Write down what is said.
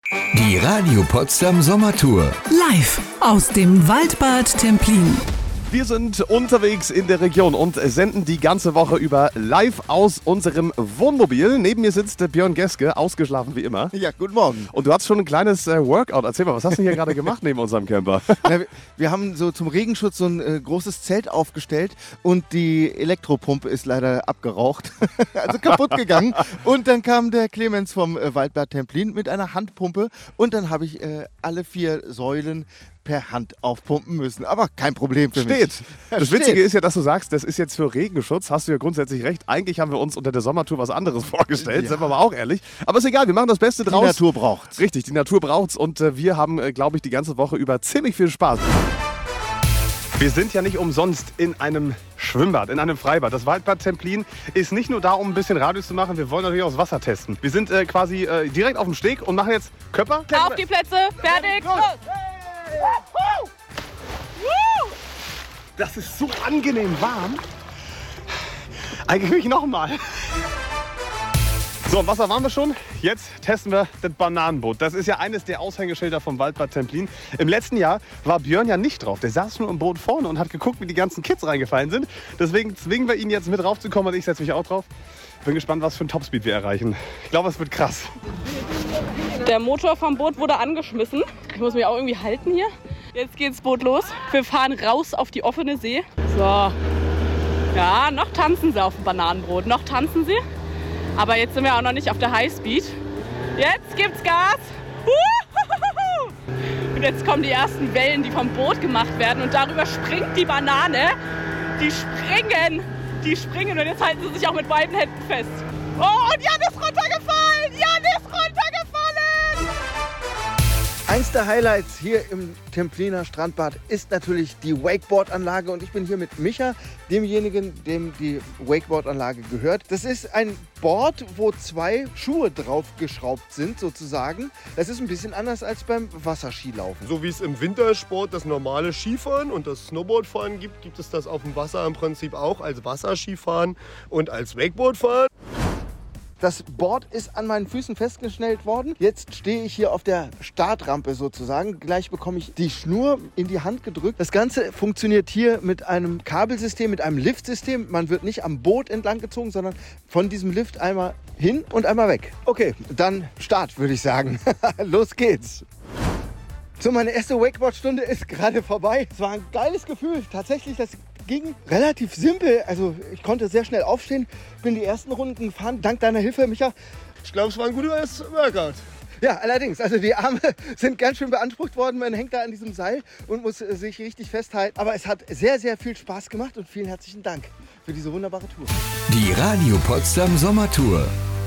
Die Radio Potsdam Sommertour. Live aus dem Waldbad Templin. Wir sind unterwegs in der Region und senden die ganze Woche über live aus unserem Wohnmobil. Neben mir sitzt Björn Geske, ausgeschlafen wie immer. Ja, guten Morgen. Und du hast schon ein kleines Workout. Erzähl mal, was hast du hier gerade gemacht neben unserem Camper? Na, wir haben so zum Regenschutz so ein großes Zelt aufgestellt und die Elektropumpe ist leider abgeraucht, also kaputt gegangen. Und dann kam der Clemens vom Waldbad Templin mit einer Handpumpe und dann habe ich alle 4 Säulen per Hand aufpumpen müssen. Aber kein Problem für mich. Das Witzige ist ja, dass du sagst, das ist jetzt für Regenschutz. Hast du ja grundsätzlich recht. Eigentlich haben wir uns unter der Sommertour was anderes vorgestellt, sind wir aber auch ehrlich. Aber ist egal, wir machen das Beste draus. Die Natur braucht's. Richtig, die Natur braucht's und wir haben, glaube ich, die ganze Woche über ziemlich viel Spaß. Wir sind ja nicht umsonst in einem Schwimmbad, in einem Freibad. Das Waldbad Templin ist nicht nur da, um ein bisschen Radius zu machen, wir wollen natürlich auch das Wasser testen. Wir sind quasi direkt auf dem Steg und machen jetzt Köpper. Auf die Plätze, fertig, los! Das ist so angenehm warm. Eigentlich will ich nochmal. So, im Wasser waren wir schon. Jetzt testen wir das Bananenboot. Das ist ja eines der Aushängeschilder vom Waldbad Templin. Im letzten Jahr war Björn ja nicht drauf. Der saß nur im Boot vorne und hat geguckt, wie die ganzen Kids reingefallen sind. Deswegen zwingen wir ihn jetzt mit raufzukommen und ich setze mich auch drauf. Bin gespannt, was für ein Topspeed wir erreichen. Ich glaube, es wird krass. Der Motor vom Boot wurde angeschmissen. Ich muss mich auch irgendwie halten hier. Jetzt geht das Boot los. Wir fahren raus auf die offene See. So. Ja, noch tanzen sie auf dem Bananenbrot. Noch tanzen sie. Aber jetzt sind wir auch noch nicht auf der Highspeed. Jetzt gibt's Gas. Und jetzt kommen die ersten Wellen, die vom Boot gemacht werden. Und darüber springt die Banane. Die springen. Die springen. Und jetzt halten sie sich auch mit beiden Händen fest. Oh, und Jan ist runtergefallen. Jan ist runtergefallen. Eins der Highlights hier im Templiner Strandbad ist natürlich die Wakeboard-Anlage und ich bin hier mit Micha, demjenigen, dem die Wakeboard-Anlage gehört. Das ist ein Board, wo 2 Schuhe drauf geschraubt sind sozusagen. Das ist ein bisschen anders als beim Wasserskilaufen. So wie es im Wintersport das normale Skifahren und das Snowboardfahren gibt, gibt es das auf dem Wasser im Prinzip auch als Wasserskifahren und als Wakeboardfahren. Das Board ist an meinen Füßen festgeschnallt worden. Jetzt stehe ich hier auf der Startrampe sozusagen. Gleich bekomme ich die Schnur in die Hand gedrückt. Das Ganze funktioniert hier mit einem Kabelsystem, mit einem Liftsystem. Man wird nicht am Boot entlang gezogen, sondern von diesem Lift einmal hin und einmal weg. Okay, dann Start, würde ich sagen. Los geht's. So, meine erste Wakeboard-Stunde ist gerade vorbei. Es war ein geiles Gefühl. Tatsächlich, das ging relativ simpel. Also ich konnte sehr schnell aufstehen, bin die ersten Runden gefahren. Dank deiner Hilfe, Micha. Ich glaube, es war ein gutes Workout. Ja, allerdings. Also die Arme sind ganz schön beansprucht worden. Man hängt da an diesem Seil und muss sich richtig festhalten. Aber es hat sehr, sehr viel Spaß gemacht und vielen herzlichen Dank für diese wunderbare Tour. Die Radio Potsdam Sommertour.